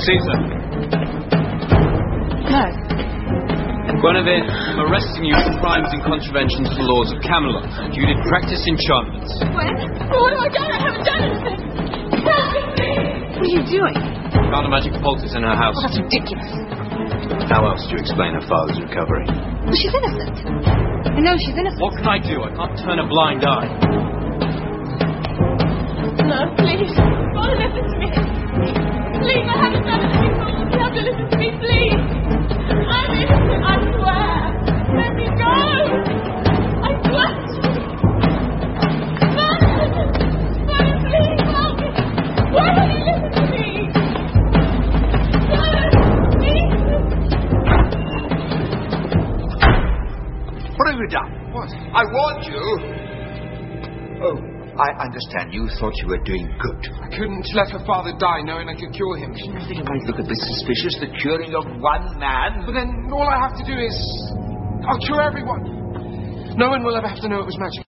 Caesar. No. Guinevere, I'm arresting you for crimes in contravention to the laws of Camelot. You did practice enchantments. When? What have I done? I haven't done anything. What are you doing? Found a magic poultice in her house. Oh, that's ridiculous. How else do you explain her father's recovery? Well, she's innocent. I know she's innocent. What can I do? I can't turn a blind eye. No, please. God, listen to me. Please, I haven't done anything wrong. You have to listen to me, please. I'm innocent, I swear. Let me go. I swear to you. Mother, please help me. Why don't you listen to me? Mother, please. What have you done? What? I warned you. Oh, I understand. You thought you were doing good. I couldn't let her father die knowing I could cure him. You think it might look a bit suspicious, the curing of one man? But then all I have to do is... I'll cure everyone. No one will ever have to know it was magic.